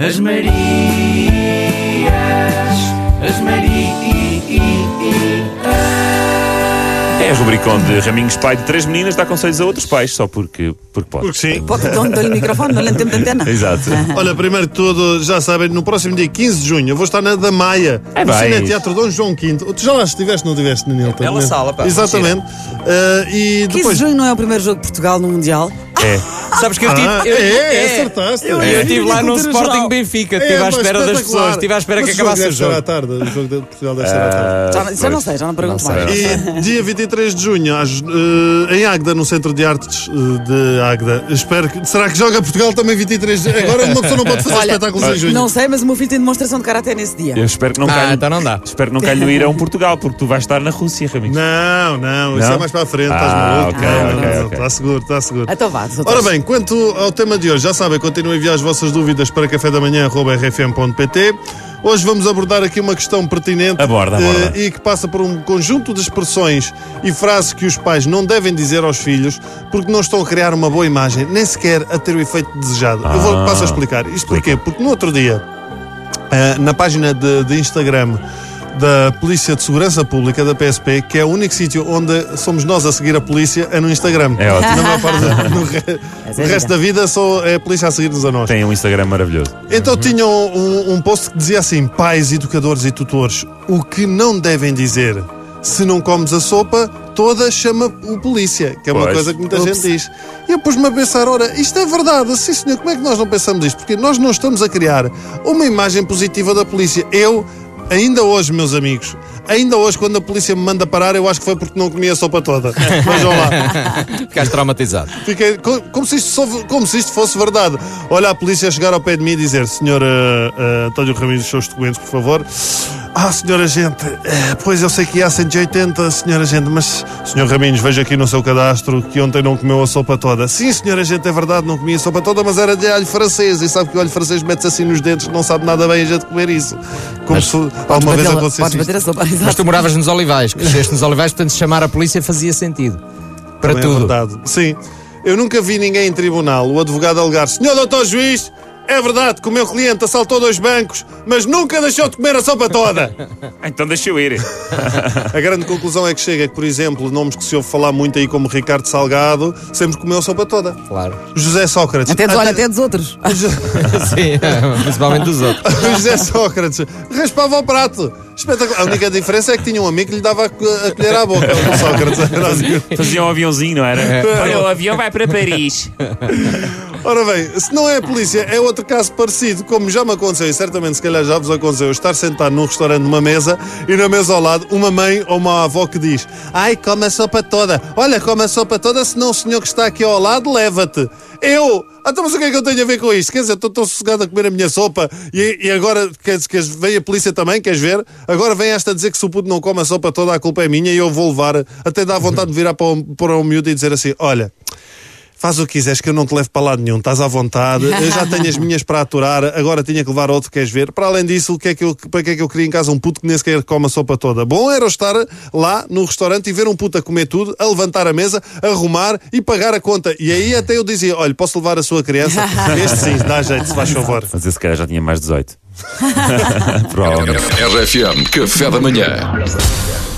As Marias, as Marias. É a rubricão de Raminhos, pai de 3 meninas, dá conselhos a outros pais, só porque pode. Porque sim. Pode, dou-lhe o microfone, dou-lhe tempo de antena. Exato. Olha, primeiro de tudo, já sabem, no próximo dia 15 de junho eu vou estar na da Maia, no vais. Cineteatro Dom João V. Tu já lá estiveste, não estiveste, Nilton? Bela sala, pá. Exatamente. E 15 depois... de junho não é o primeiro jogo de Portugal no Mundial? É. Sabes que eu tive. acertaste. Eu estive lá no Sporting Benfica, estive à espera das pessoas, estive à espera que acabasse o jogo. À tarde, o jogo de Portugal deve ser à tarde. Já não sei, já não pergunto mais. E dia 23 de junho, em Águeda, no Centro de Artes de Águeda. Espero que. Será que joga Portugal também 23 de junho? Agora uma pessoa não pode fazer espetáculos em junho. Não sei, mas o meu filho tem demonstração de karaté nesse dia. Eu espero que não calhe. Então não dá. Espero que não calhe no Irão, Portugal, porque tu vais estar na Rússia, Raminhos. Não, isso é mais para a frente, estás maluco? ok. Está seguro. Então vá, Ora bem, quanto ao tema de hoje, já sabem, continuem a enviar as vossas dúvidas para cafedamanhã@rfm.pt. Hoje vamos abordar aqui uma questão pertinente. Aborda. E que passa por um conjunto de expressões e frases que os pais não devem dizer aos filhos porque não estão a criar uma boa imagem, nem sequer a ter o efeito desejado. Eu passo a explicar. Isto porquê? Porque no outro dia, na página de Instagram da Polícia de Segurança Pública, da PSP, que é o único sítio onde somos nós a seguir a polícia, é no Instagram. É ótimo. Na maior parte no resto da vida só é a polícia a seguir-nos a nós. Tem um Instagram maravilhoso. Então tinham um post que dizia assim: pais, educadores e tutores, o que não devem dizer? Se não comes a sopa toda, chama o polícia, que é uma coisa que muita gente diz. E eu pus-me a pensar, ora, isto é verdade, sim senhor, como é que nós não pensamos isto? Porque nós não estamos a criar uma imagem positiva da polícia. Ainda hoje, meus amigos, quando a polícia me manda parar, eu acho que foi porque não comia a sopa toda. Vejam lá. Ficaste traumatizado. Fiquei como se isto fosse verdade. Olha a polícia chegar ao pé de mim e dizer: Senhor António Raminhos, os seus documentos, por favor. Senhor agente, pois eu sei que ia a 180, senhor agente, mas senhor Raminhos, veja aqui no seu cadastro que ontem não comeu a sopa toda. Sim, senhor agente, é verdade, não comia a sopa toda, mas era de alho francês, e sabe que o alho francês mete-se assim nos dentes, não sabe nada bem a gente comer isso. Como se alguma vez acontecesse. Podes bater a sopa, Mas tu moravas nos Olivais, cresceste nos Olivais, portanto chamar a polícia fazia sentido. Para também tudo. É verdade. Sim. Eu nunca vi ninguém em tribunal, o advogado alegar: senhor doutor juiz, é verdade que o meu cliente assaltou 2 bancos, mas nunca deixou de comer a sopa toda. Então deixa eu ir. A grande conclusão é que chega que, por exemplo, nomes que se ouve falar muito aí como Ricardo Salgado, sempre comeu a sopa toda. Claro. José Sócrates. Até dos outros. Sim, principalmente dos outros. José Sócrates raspava o prato. Espetacular. A única diferença é que tinha um amigo que lhe dava a colher à boca. O Sócrates. Fazia um aviãozinho, não era? Olha, o avião vai para Paris. Ora bem, se não é a polícia, é outro caso parecido, como já me aconteceu, e certamente se calhar já vos aconteceu, estar sentado num restaurante numa mesa e na mesa ao lado uma mãe ou uma avó que diz: ai, come a sopa toda, olha, come a sopa toda, senão o senhor que está aqui ao lado leva-te. Então mas o que é que eu tenho a ver com isto? Quer dizer, estou tão sossegado a comer a minha sopa e agora vem a polícia também, queres ver? Agora vem esta a dizer que se o puto não come a sopa toda, a culpa é minha e eu vou levar, até dá vontade de virar para o miúdo e dizer assim: olha, faz o que quiseres que eu não te levo para lado nenhum, estás à vontade, eu já tenho as minhas para aturar, agora tinha que levar outro, queres ver? Para além disso, para que é que eu queria em casa um puto que nem sequer come a sopa toda? Bom era eu estar lá no restaurante e ver um puto a comer tudo, a levantar a mesa, a arrumar e pagar a conta. E aí até eu dizia: olha, posso levar a sua criança? Este sim, dá jeito, se faz favor. Mas esse cara já tinha mais 18. Provavelmente. RFM, café da manhã.